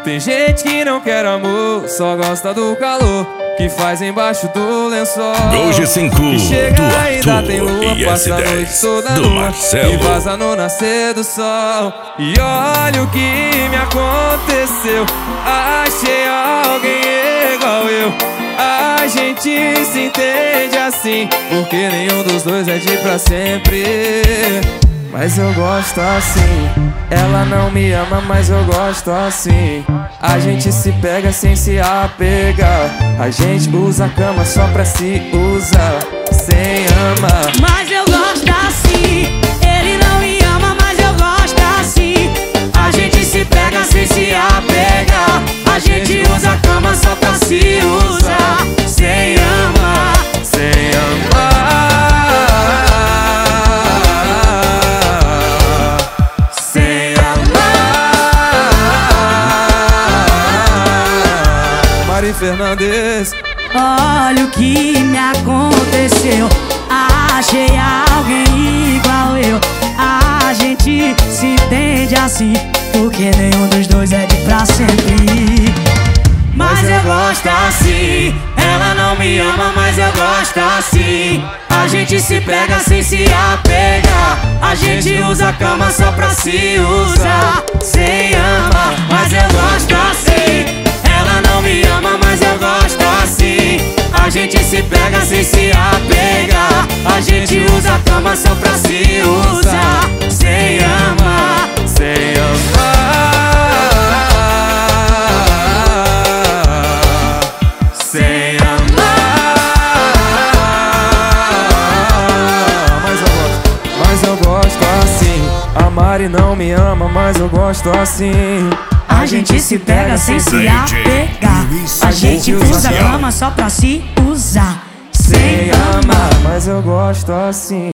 Tem gente que não quer amor, só gosta do calor que faz embaixo do lençol. Hoje 5 que chega do ainda tem lua, Arthur passa a noite toda do nua Marcelo e vaza no nascer do sol. E olha o que me aconteceu, achei alguém igual eu. A gente se entende assim, porque nenhum dos dois é de pra sempre. Mas eu gosto assim. Ela não me ama, mas eu gosto assim. A gente se pega sem se apegar. A gente usa a cama só pra se usar, sem amar. Mas eu gosto assim. Ele não me ama, mas eu gosto assim. A gente se pega sem se apegar. A gente usa a cama só pra se usar, sem amar. Sem amar. Sem amar. Mari Fernandes. Olha o que me aconteceu, achei alguém igual eu. A gente se entende assim, porque nenhum dos dois é de pra sempre. Mas eu gosto assim. Ela não me ama, mas eu gosto assim. A gente se pega sem se apegar. A gente usa a cama só pra se usar, sem amar. Mas eu gosto assim. Ela não me ama, mas eu gosto assim. A gente se pega sem se apegar. A gente usa a cama só pra se usar, sem amar. Sem amar. Sem amar. Mas eu gosto assim. A Mari não me ama, mas eu gosto assim. A gente se pega sem se apegar. A gente usa a cama só pra se usar, sem amar. Mas eu gosto assim.